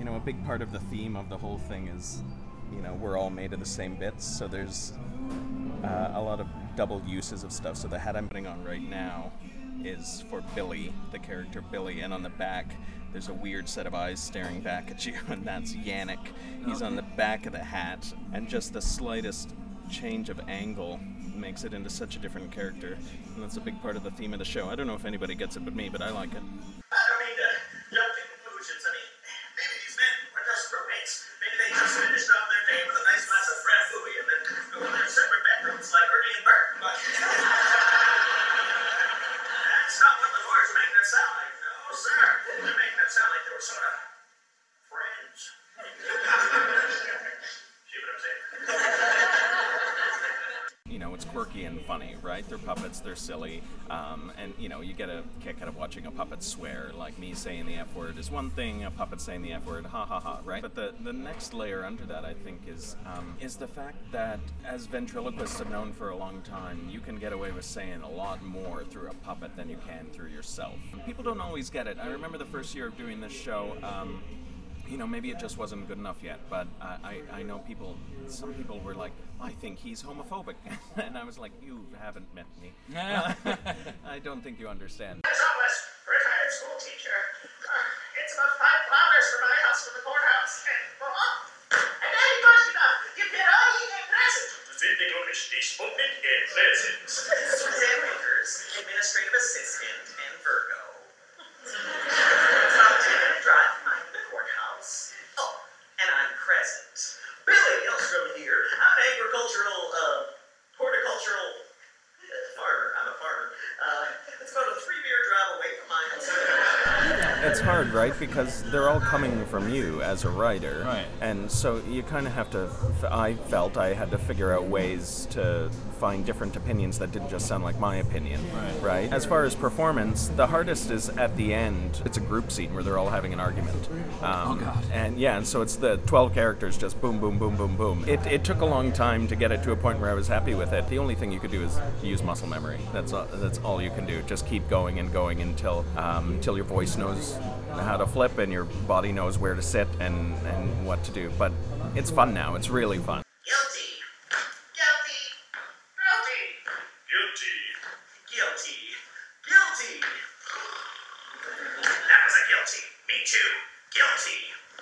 a big part of the theme of the whole thing is, we're all made of the same bits, so there's a lot of double uses of stuff. So the hat I'm putting on right now is for Billy, the character Billy, and on the back there's a weird set of eyes staring back at you, and that's Yannick. He's on the back of the hat, and just the slightest change of angle makes it into such a different character, and that's a big part of the theme of the show. I don't know if anybody gets it but me, but I like it. I don't mean to jump to conclusions. I mean, maybe these men were just roommates. Maybe they just finished off their day with a nice glass of Fred Louis and then go to their separate bedrooms like Ernie and Bert. But that's not what the lawyers make it sound like. No, sir. They're making it sound like they were sort of friends. See what I'm saying? It's quirky and funny, right? They're puppets, they're silly, and you get a kick out of watching a puppet swear. Like me saying the F word is one thing, a puppet saying the F word, ha ha ha, right? But the next layer under that, I think, is the fact that as ventriloquists have known for a long time, you can get away with saying a lot more through a puppet than you can through yourself. People don't always get it. I remember the first year of doing this show, maybe it just wasn't good enough yet, but I know some people were like, I think he's homophobic. And I was like, you haven't met me. I don't think you understand. As always, retired school teacher. It's about 5 kilometers from my house to the courthouse. And then he goes, you get all you get present. Die Sputnik in present. Suzanne Winters, administrative assistant, and Virgo. It's about a 10-minute drive from the courthouse. Oh, and I'm present. Billy Hillstrom here. I'm an horticultural farmer. I'm a farmer. It's about a 3-beer drive away from my house. It's hard, right? Because they're all coming from you as a writer. Right. And so you kind of have to, I felt I had to figure out ways to find different opinions that didn't just sound like my opinion. Right? As far as performance, the hardest is at the end. It's a group scene where they're all having an argument. Oh, God. And so it's the 12 characters just boom, boom, boom, boom, boom. It took a long time to get it to a point where I was happy with it. The only thing you could do is use muscle memory. That's all you can do. Just keep going and going until your voice knows how to flip and your body knows where to sit and what to do. But it's fun now. It's really fun. Guilty. That was a guilty. Me too. Guilty.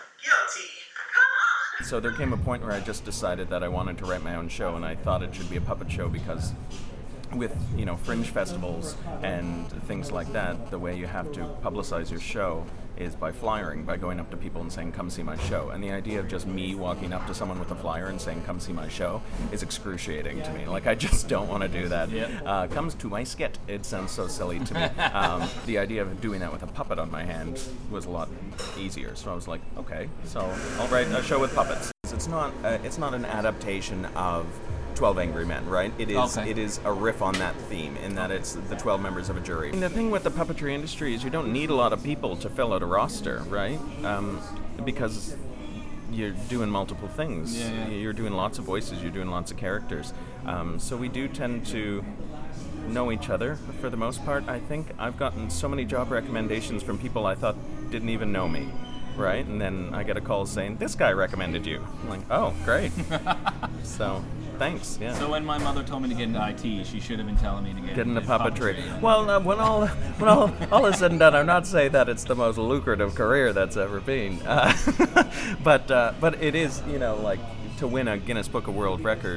Come on. So there came a point where I just decided that I wanted to write my own show, and I thought it should be a puppet show because with, fringe festivals and things like that, the way you have to publicize your show is by flyering, by going up to people and saying, come see my show. And the idea of just me walking up to someone with a flyer and saying, come see my show, is excruciating to me. Like, I just don't want to do that. Comes to my skit. It sounds so silly to me. The idea of doing that with a puppet on my hand was a lot easier. So I was like, okay, so I'll write a show with puppets. It's not an adaptation of 12 Angry Men, right? It is a riff on that theme, in that it's the 12 members of a jury. And the thing with the puppetry industry is you don't need a lot of people to fill out a roster, right? Because you're doing multiple things. You're doing lots of voices, you're doing lots of characters. So we do tend to know each other for the most part. I think I've gotten so many job recommendations from people I thought didn't even know me. Right? And then I get a call saying, this guy recommended you. I'm like, oh, great. So, thanks, yeah. So when my mother told me to get into IT, she should have been telling me to get into puppetry. Yeah. Well, when all is said and done, I'm not saying that it's the most lucrative career that's ever been. But it is, like, to win a Guinness Book of World Record,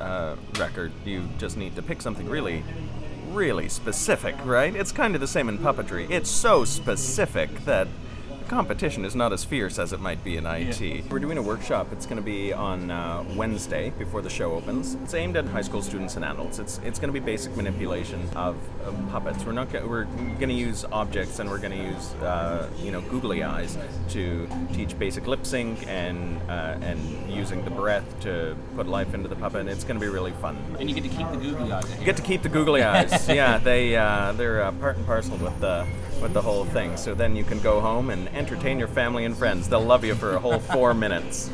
you just need to pick something really, really specific, right? It's kind of the same in puppetry. It's so specific that competition is not as fierce as it might be in IT. Yeah. We're doing a workshop. It's going to be on Wednesday before the show opens. It's aimed at high school students and adults. It's going to be basic manipulation of puppets. We're going to use objects, and we're going to use googly eyes to teach basic lip sync and using the breath to put life into the puppet. And it's going to be really fun. And you get to keep the googly eyes. You get to keep the googly eyes. Yeah, they're part and parcel with the whole thing. So then you can go home and entertain your family and friends. They'll love you for a whole 4 minutes.